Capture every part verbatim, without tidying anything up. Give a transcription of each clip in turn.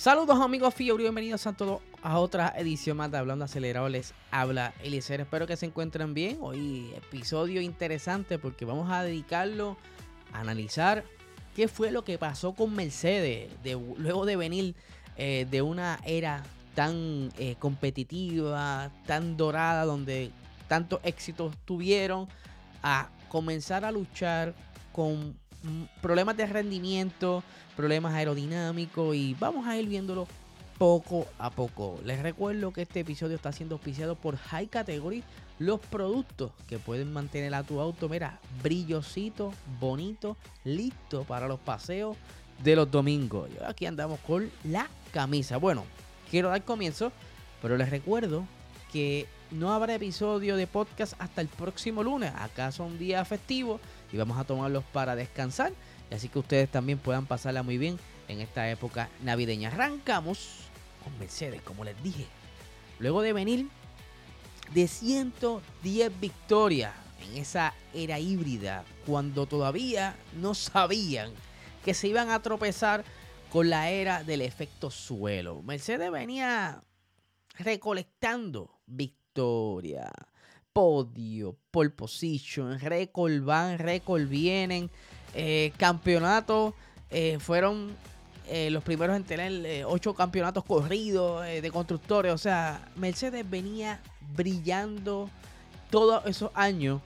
Saludos amigos Fiebre, bienvenidos a todos a otra edición más de Hablando Acelerado. Les habla Eliezer, espero que se encuentren bien. Hoy episodio interesante porque vamos a dedicarlo a analizar qué fue lo que pasó con Mercedes de, luego de venir eh, de una era tan eh, competitiva, tan dorada, donde tantos éxitos tuvieron, a comenzar a luchar con problemas de rendimiento, problemas aerodinámicos, y vamos a ir viéndolo poco a poco. Les recuerdo que este episodio está siendo auspiciado por High Category, los productos que pueden mantener a tu auto, mira, brillosito, bonito, listo para los paseos de los domingos. Y aquí andamos con la camisa. Bueno, quiero dar comienzo, pero les recuerdo que no habrá episodio de podcast hasta el próximo lunes. Acá son días festivos y vamos a tomarlos para descansar, y así que ustedes también puedan pasarla muy bien en esta época navideña. Arrancamos con Mercedes, como les dije, luego de venir de ciento diez victorias en esa era híbrida, cuando todavía no sabían que se iban a tropezar con la era del efecto suelo. Mercedes venía recolectando victoria, podio, pole position, récord van, récord vienen, eh, campeonatos, eh, fueron eh, los primeros en tener eh, ocho campeonatos corridos eh, de constructores. O sea, Mercedes venía brillando todos esos años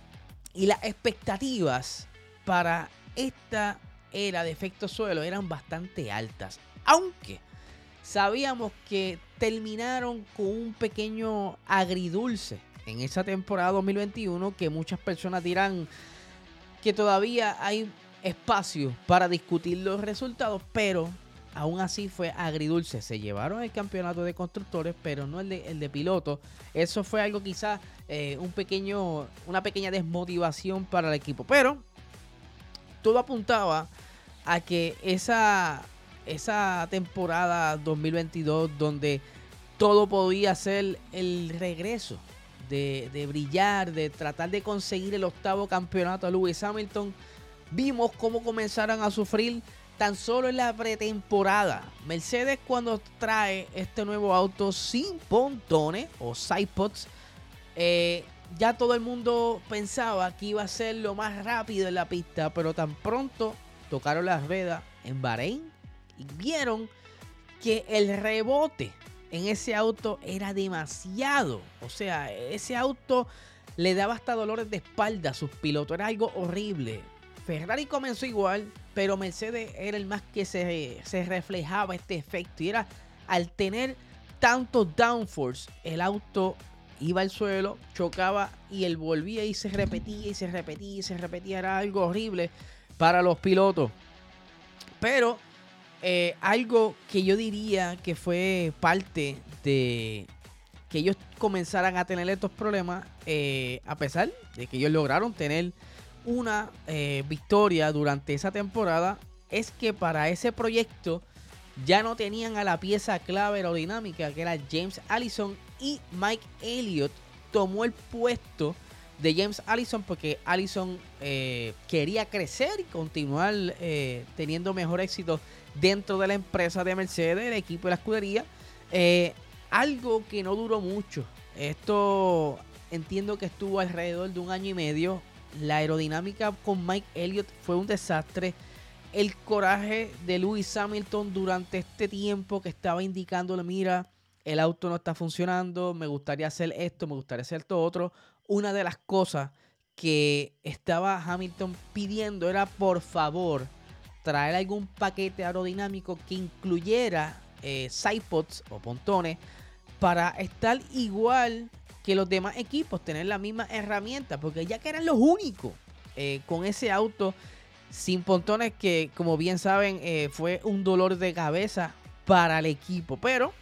y las expectativas para esta era de efecto suelo eran bastante altas, aunque sabíamos que terminaron con un pequeño agridulce en esa temporada dos mil veintiuno, que muchas personas dirán que todavía hay espacio para discutir los resultados, pero aún así fue agridulce. Se llevaron el campeonato de constructores, pero no el de, el de pilotos. Eso fue algo quizás eh, un pequeño, una pequeña desmotivación para el equipo, pero todo apuntaba a que esa, esa temporada dos mil veintidós, donde todo podía ser el regreso de, de brillar, de tratar de conseguir el octavo campeonato a Lewis Hamilton, vimos cómo comenzaron a sufrir tan solo en la pretemporada. Mercedes, cuando trae este nuevo auto sin pontones o sidepods, eh, ya todo el mundo pensaba que iba a ser lo más rápido en la pista, pero tan pronto tocaron las ruedas en Bahrein y vieron que el rebote en ese auto era demasiado. O sea, ese auto le daba hasta dolores de espalda a sus pilotos. Era algo horrible. Ferrari comenzó igual, pero Mercedes era el más que se, se reflejaba este efecto. Y era, al tener tanto downforce, el auto iba al suelo, chocaba y él volvía y se repetía y se repetía y se repetía. Era algo horrible para los pilotos. Pero Eh, algo que yo diría que fue parte de que ellos comenzaran a tener estos problemas, eh, a pesar de que ellos lograron tener una eh, victoria durante esa temporada, es que para ese proyecto ya no tenían a la pieza clave aerodinámica, que era James Allison, y Mike Elliott tomó el puesto de James Allison porque Allison eh, quería crecer y continuar eh, teniendo mejor éxito dentro de la empresa de Mercedes, el equipo de la escudería. Eh, algo que no duró mucho. Esto entiendo que estuvo alrededor de un año y medio. La aerodinámica con Mike Elliott fue un desastre. El coraje de Lewis Hamilton durante este tiempo, que estaba indicándole, mira, el auto no está funcionando, me gustaría hacer esto, me gustaría hacer esto otro. Una de las cosas que estaba Hamilton pidiendo era, por favor, traer algún paquete aerodinámico que incluyera eh, sidepods o pontones para estar igual que los demás equipos, tener la misma herramienta, porque ya que eran los únicos eh, con ese auto sin pontones, que como bien saben eh, fue un dolor de cabeza para el equipo. Pero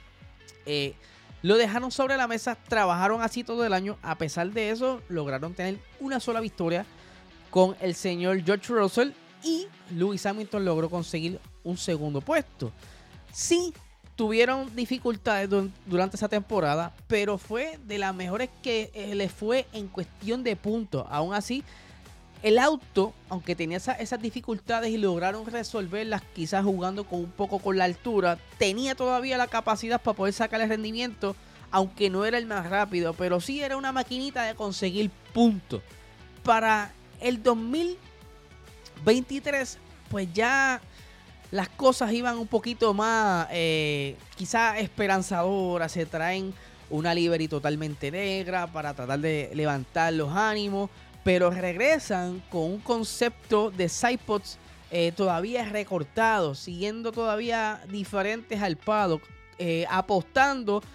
eh, lo dejaron sobre la mesa, trabajaron así todo el año. A pesar de eso, lograron tener una sola victoria con el señor George Russell, y Lewis Hamilton logró conseguir un segundo puesto. Sí, tuvieron dificultades durante esa temporada, pero fue de las mejores que eh, les fue en cuestión de puntos. Aún así, el auto, aunque tenía esa, esas dificultades y lograron resolverlas quizás jugando con un poco con la altura, tenía todavía la capacidad para poder sacar el rendimiento, aunque no era el más rápido, pero sí era una maquinita de conseguir puntos. Para el dos mil veintitrés, pues ya las cosas iban un poquito más eh, quizás esperanzadoras. Se traen una livery totalmente negra para tratar de levantar los ánimos, pero regresan con un concepto de sidepods eh, todavía recortado, siguiendo todavía diferentes al paddock, eh, apostando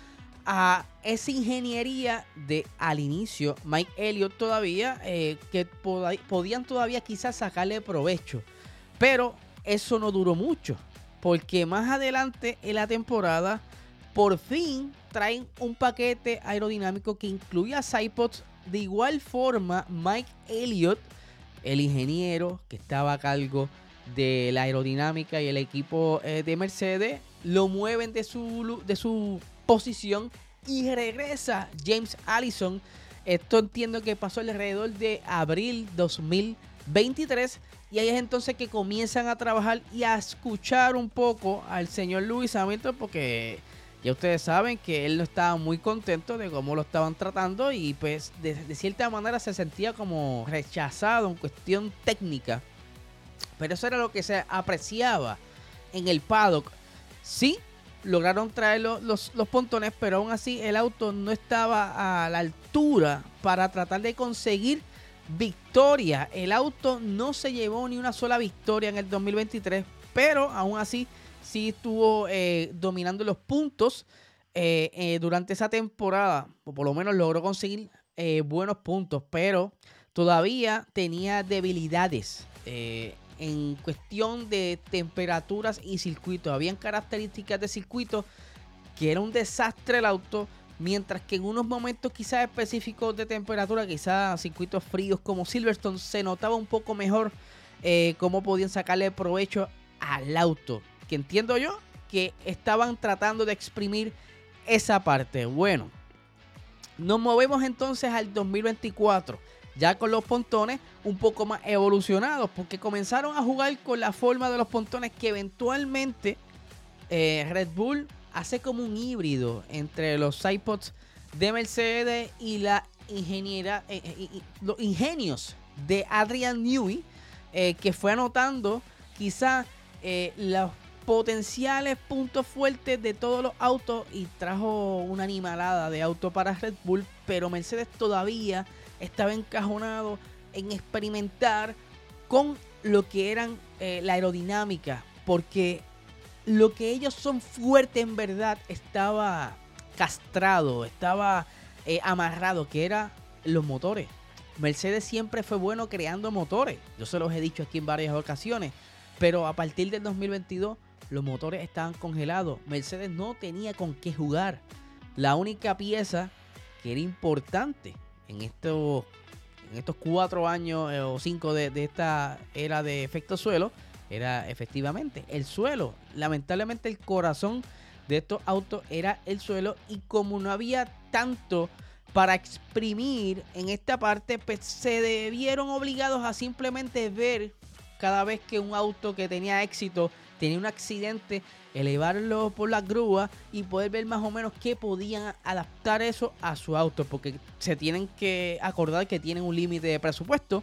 a esa ingeniería de al inicio Mike Elliott todavía, eh, que pod- podían todavía quizás sacarle provecho, pero eso no duró mucho, porque más adelante en la temporada por fin traen un paquete aerodinámico que incluía sidepods. De igual forma, Mike Elliott, el ingeniero que estaba a cargo de la aerodinámica y el equipo eh, de Mercedes, lo mueven de su, de su posición y regresa James Allison. Esto entiendo que pasó alrededor de abril dos mil veintitrés y ahí es entonces que comienzan a trabajar y a escuchar un poco al señor Lewis Hamilton, porque ya ustedes saben que él no estaba muy contento de cómo lo estaban tratando y pues de, de cierta manera se sentía como rechazado en cuestión técnica. Pero eso era lo que se apreciaba en el paddock. Sí, lograron traer los, los, los pontones, pero aún así el auto no estaba a la altura para tratar de conseguir victoria. El auto no se llevó ni una sola victoria en el dos mil veintitrés, pero aún así sí estuvo eh, dominando los puntos eh, eh, durante esa temporada, o por lo menos logró conseguir eh, buenos puntos, pero todavía tenía debilidades eh, en cuestión de temperaturas y circuitos. Habían características de circuito que era un desastre el auto, mientras que en unos momentos quizás específicos de temperatura, quizás circuitos fríos como Silverstone, se notaba un poco mejor eh, cómo podían sacarle provecho al auto, que entiendo yo que estaban tratando de exprimir esa parte. Bueno, nos movemos entonces al dos mil veinticuatro, ya con los pontones un poco más evolucionados, porque comenzaron a jugar con la forma de los pontones que eventualmente eh, Red Bull hace como un híbrido entre los sidepods de Mercedes y la ingeniera, eh, eh, eh, los ingenios de Adrian Newey, eh, que fue anotando quizá eh, los potenciales puntos fuertes de todos los autos y trajo una animalada de auto para Red Bull, pero Mercedes todavía estaba encajonado en experimentar con lo que eran eh, la aerodinámica, porque lo que ellos son fuertes en verdad estaba castrado, estaba eh, amarrado, que era los motores. Mercedes siempre fue bueno creando motores, yo se los he dicho aquí en varias ocasiones, pero a partir del dos mil veintidós los motores estaban congelados. Mercedes no tenía con qué jugar. La única pieza que era importante en estos, en estos cuatro años eh, o cinco de, de esta era de efecto suelo era efectivamente el suelo. Lamentablemente el corazón de estos autos era el suelo, y como no había tanto para exprimir en esta parte, pues se vieron obligados a simplemente ver cada vez que un auto que tenía éxito tenía un accidente, elevarlo por la grúa y poder ver más o menos qué podían adaptar eso a su auto, porque se tienen que acordar que tienen un límite de presupuesto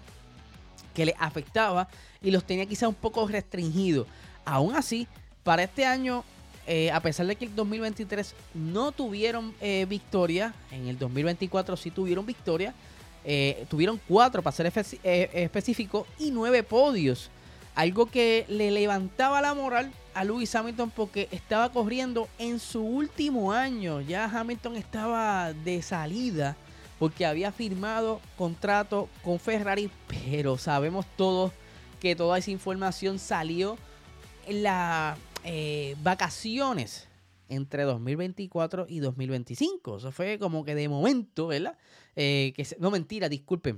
que les afectaba y los tenía quizá un poco restringidos. Aún así, para este año, eh, a pesar de que el dos mil veintitrés no tuvieron eh, victoria, en el dos mil veinticuatro sí tuvieron victoria, eh, tuvieron cuatro para ser espe- eh, específico y nueve podios. Algo que le levantaba la moral a Lewis Hamilton, porque estaba corriendo en su último año. Ya Hamilton estaba de salida porque había firmado contrato con Ferrari, pero sabemos todos que toda esa información salió en las eh, vacaciones entre dos mil veinticuatro y dos mil veinticinco. Eso fue como que de momento, ¿verdad? Eh, que se, no, mentira, disculpen.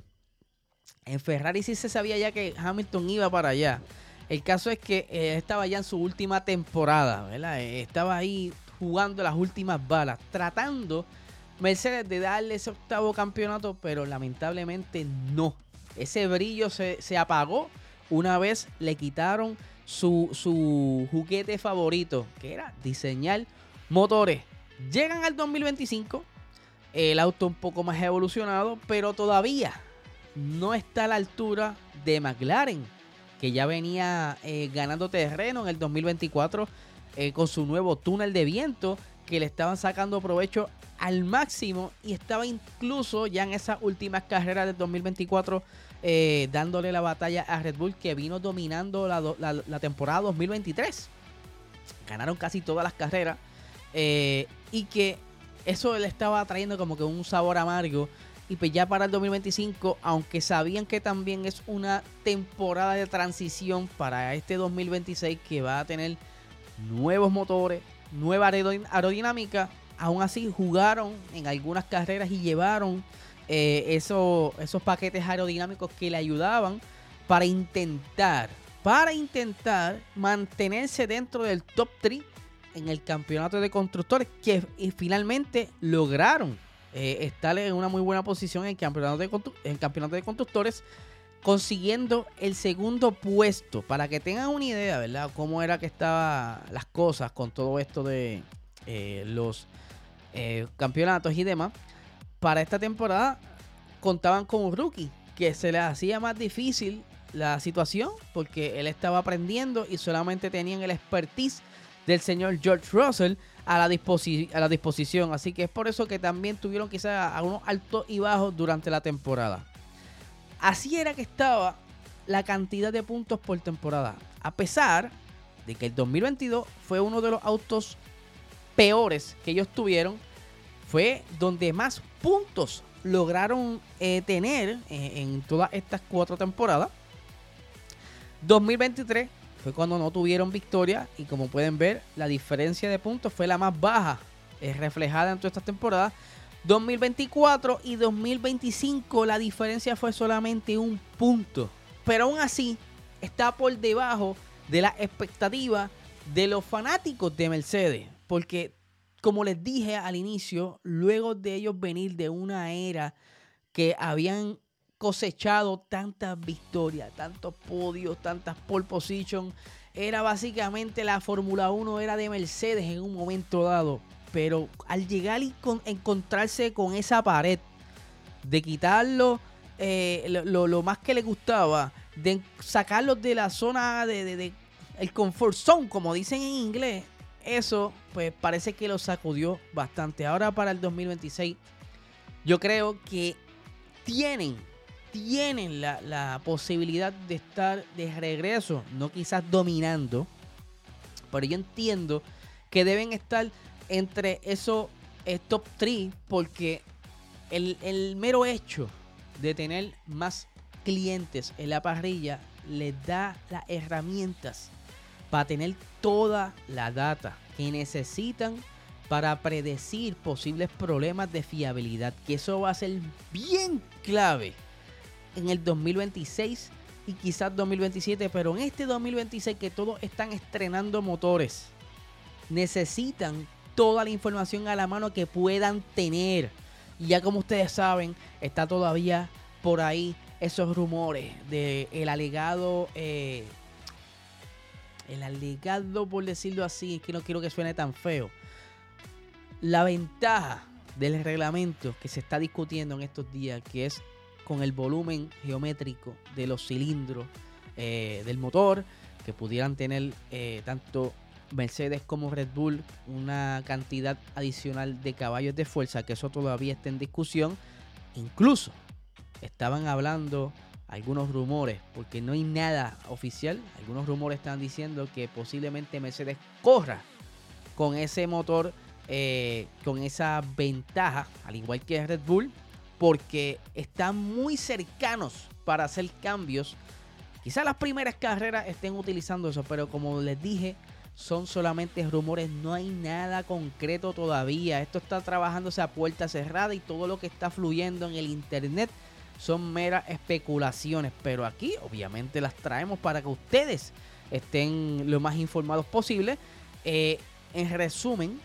En Ferrari sí se sabía ya que Hamilton iba para allá. El caso es que eh, estaba ya en su última temporada, ¿verdad? Eh, estaba ahí jugando las últimas balas, tratando Mercedes de darle ese octavo campeonato, pero lamentablemente no Ese brillo se, se apagó una vez le quitaron su, su juguete favorito, que era diseñar motores. Llegan al dos mil veinticinco, el auto un poco más evolucionado, pero todavía no está a la altura de McLaren, que ya venía eh, ganando terreno en el dos mil veinticuatro eh, con su nuevo túnel de viento, que le estaban sacando provecho al máximo y estaba incluso ya en esas últimas carreras del dos mil veinticuatro eh, dándole la batalla a Red Bull, que vino dominando la, la, la temporada dos mil veintitrés. Ganaron casi todas las carreras eh, y que eso le estaba trayendo como que un sabor amargo. Y pues ya para el dos mil veinticinco, aunque sabían que también es una temporada de transición para este dos mil veintiséis, que va a tener nuevos motores, nueva aerodinámica, aún así jugaron en algunas carreras y llevaron eh, eso, esos paquetes aerodinámicos que le ayudaban para intentar, para intentar mantenerse dentro del top tres en el campeonato de constructores, que y finalmente lograron eh, estar en una muy buena posición en el campeonato de, en el campeonato de constructores, consiguiendo el segundo puesto. Para que tengan una idea, ¿verdad?, cómo era que estaban las cosas con todo esto de eh, los eh, campeonatos y demás. Para esta temporada contaban con un rookie que se les hacía más difícil la situación porque él estaba aprendiendo y solamente tenían el expertise del señor George Russell a la, disposi- a la disposición. Así que es por eso que también tuvieron quizás algunos altos y bajos durante la temporada. Así era que estaba la cantidad de puntos por temporada. A pesar de que el dos mil veintidós fue uno de los autos peores que ellos tuvieron, fue donde más puntos lograron eh, tener eh, en todas estas cuatro temporadas. dos mil veintitrés fue cuando no tuvieron victoria y como pueden ver, la diferencia de puntos fue la más baja eh, reflejada en todas estas temporadas. dos mil veinticuatro y dos mil veinticinco la diferencia fue solamente un punto, pero aún así está por debajo de la expectativa de los fanáticos de Mercedes, porque como les dije al inicio, luego de ellos venir de una era que habían cosechado tantas victorias, tantos podios, tantas pole position, era básicamente la Fórmula uno era de Mercedes en un momento dado. Pero al llegar y con, encontrarse con esa pared de quitarlo eh, lo, lo, lo más que le gustaba, de sacarlos de la zona de, de, de el comfort zone, como dicen en inglés, eso pues parece que lo sacudió bastante. Ahora para el dos mil veintiséis yo creo que tienen tienen la, la posibilidad de estar de regreso, no quizás dominando, pero yo entiendo que deben estar entre esos eh, top tres, porque el, el mero hecho de tener más clientes en la parrilla les da las herramientas para tener toda la data que necesitan para predecir posibles problemas de fiabilidad, que eso va a ser bien clave en el dos mil veintiséis y quizás dos mil veintisiete, pero en este dos mil veintiséis que todos están estrenando motores, necesitan toda la información a la mano que puedan tener. Y ya como ustedes saben, está todavía por ahí esos rumores de el alegado eh, el alegado, por decirlo así, es que no quiero que suene tan feo, la ventaja del reglamento que se está discutiendo en estos días, que es con el volumen geométrico de los cilindros eh, del motor, que pudieran tener eh, tanto Mercedes como Red Bull una cantidad adicional de caballos de fuerza, que eso todavía está en discusión. Incluso estaban hablando algunos rumores, porque no hay nada oficial, algunos rumores están diciendo que posiblemente Mercedes corra con ese motor, eh, con esa ventaja, al igual que Red Bull, porque están muy cercanos para hacer cambios. Quizás las primeras carreras estén utilizando eso, pero como les dije, son solamente rumores, no hay nada concreto todavía. Esto está trabajándose a puerta cerrada y todo lo que está fluyendo en el internet son meras especulaciones, pero aquí obviamente las traemos para que ustedes estén lo más informados posible. Eh, en resumen,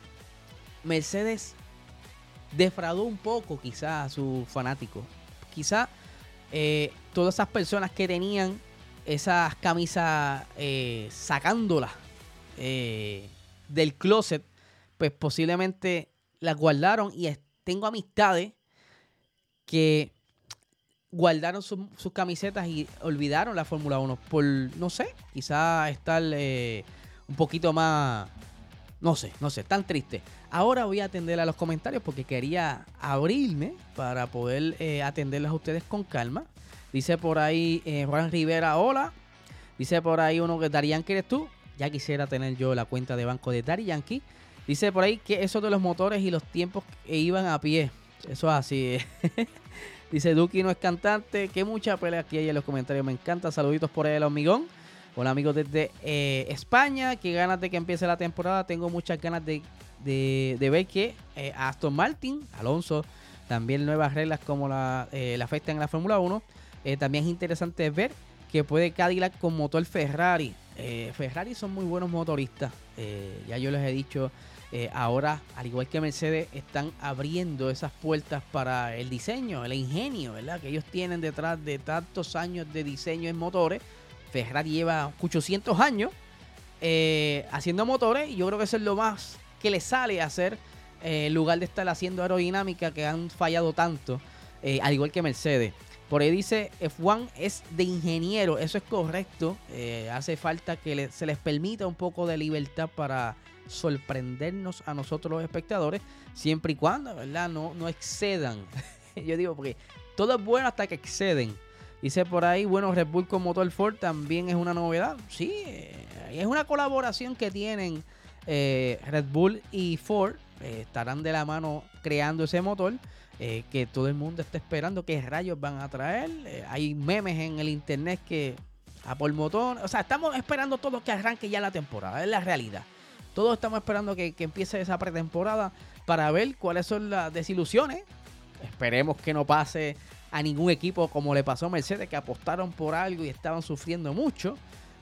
Mercedes defraudó un poco quizá a sus fanáticos. Quizá eh, todas esas personas que tenían esas camisas eh, sacándolas eh, del closet, pues posiblemente las guardaron. Y es, tengo amistades que guardaron su, sus camisetas y olvidaron la Fórmula uno por, no sé, quizás estar eh, un poquito más, no sé, no sé, tan triste. Ahora voy a atender a los comentarios porque quería abrirme para poder eh, atenderlos a ustedes con calma. Dice por ahí eh, Juan Rivera, hola. Dice por ahí uno que Daddy Yankee eres tú. Ya quisiera tener yo la cuenta de banco de Daddy Yankee. Dice por ahí que eso de los motores y los tiempos que iban a pie. Eso es así. Dice Duki no es cantante. Que mucha pelea aquí hay en los comentarios. Me encanta. Saluditos por ahí el hormigón. Hola amigos desde eh, España. Qué ganas de que empiece la temporada. Tengo muchas ganas de, de, de ver que eh, Aston Martin, Alonso, también nuevas reglas como la, eh, la afectan en la Fórmula uno. Eh, también es interesante ver que puede Cadillac con motor Ferrari. Eh, Ferrari son muy buenos motoristas. Eh, ya yo les he dicho, eh, ahora, al igual que Mercedes, están abriendo esas puertas para el diseño, el ingenio, ¿verdad? Que ellos tienen detrás de tantos años de diseño en motores. Ferrari lleva ochocientos años eh, haciendo motores y yo creo que eso es lo más que le sale a hacer eh, en lugar de estar haciendo aerodinámica que han fallado tanto, eh, al igual que Mercedes. Por ahí dice F uno es de ingeniero, eso es correcto. Eh, hace falta que le, se les permita un poco de libertad para sorprendernos a nosotros los espectadores, siempre y cuando, ¿verdad? No, no excedan. Yo digo, porque todo es bueno hasta que exceden. Dice por ahí, bueno, Red Bull con motor Ford también es una novedad. Sí, eh, es una colaboración que tienen eh, Red Bull y Ford. Eh, estarán de la mano creando ese motor. Eh, que todo el mundo está esperando qué rayos van a traer. Eh, hay memes en el internet que a por motor, o sea, estamos esperando todos que arranque ya la temporada, es la realidad. Todos estamos esperando que, que empiece esa pretemporada para ver cuáles son las desilusiones. Esperemos que no pase a ningún equipo como le pasó a Mercedes, que apostaron por algo y estaban sufriendo mucho.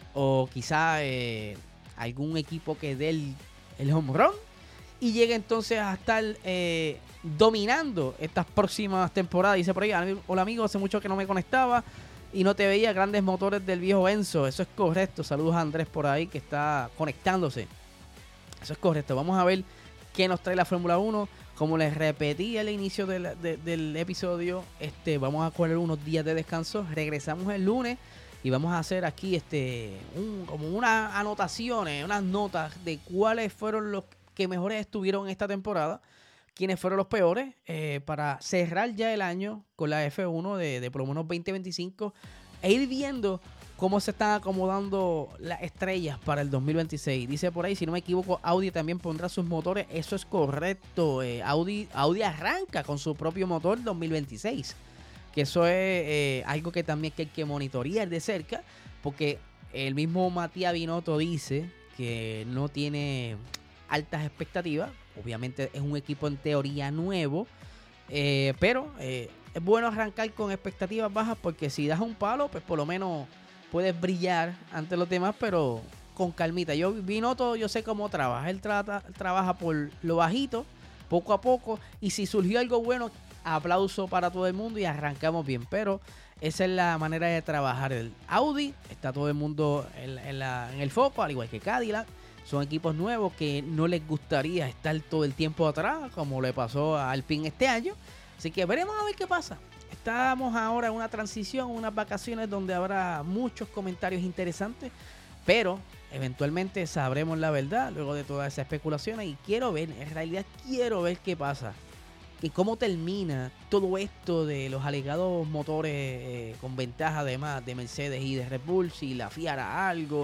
O quizá eh, algún equipo que dé el, el home run y llegue entonces a estar eh, dominando estas próximas temporadas. Dice por ahí, hola amigo, hace mucho que no me conectaba y no te veía, grandes motores del viejo Enzo. Eso es correcto. Saludos a Andrés por ahí que está conectándose. Eso es correcto. Vamos a ver qué nos trae la Fórmula uno. Como les repetí al inicio del, de, del episodio, este, vamos a coger unos días de descanso. Regresamos el lunes y vamos a hacer aquí este, un, como unas anotaciones, unas notas de cuáles fueron los que mejores estuvieron en esta temporada, quiénes fueron los peores, eh, para cerrar ya el año con la F uno de, de por lo menos veinte veinticinco e ir viendo cómo se están acomodando las estrellas para el dos mil veintiséis. Dice por ahí, si no me equivoco, Audi también pondrá sus motores. Eso es correcto. Eh, Audi, Audi arranca con su propio motor dos mil veintiséis. Que eso es eh, algo que también que hay que monitorear de cerca, porque el mismo Matías Binotto dice que no tiene altas expectativas. Obviamente es un equipo en teoría nuevo, eh, pero eh, es bueno arrancar con expectativas bajas, porque si das un palo, pues por lo menos puedes brillar ante los demás, pero con calmita. Yo Binotto, yo sé cómo trabaja. Él trata, trabaja por lo bajito, poco a poco, y si surgió algo bueno, aplauso para todo el mundo y arrancamos bien. Pero esa es la manera de trabajar. El Audi, está todo el mundo en, en, la, en el foco, al igual que Cadillac. Son equipos nuevos que no les gustaría estar todo el tiempo atrás, como le pasó a Alpine este año. Así que veremos a ver qué pasa. Estamos ahora en una transición, unas vacaciones donde habrá muchos comentarios interesantes, pero eventualmente sabremos la verdad luego de todas esas especulaciones. Y quiero ver, en realidad quiero ver qué pasa, y cómo termina todo esto de los alegados motores eh, con ventaja además de Mercedes y de Red Bull. Si la F I A hará algo,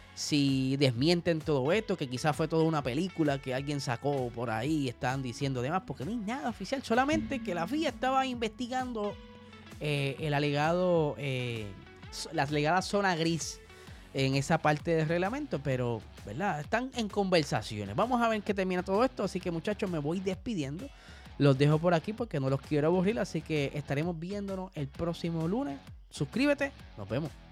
si desmienten todo esto, que quizás fue toda una película que alguien sacó por ahí y estaban diciendo demás, porque no hay nada oficial, solamente que la F I A estaba investigando eh, el alegado, eh, la alegada zona gris en esa parte del reglamento, pero ¿verdad? Están en conversaciones. Vamos a ver qué termina todo esto, así que muchachos, me voy despidiendo. Los dejo por aquí porque no los quiero aburrir, así que estaremos viéndonos el próximo lunes. Suscríbete, nos vemos.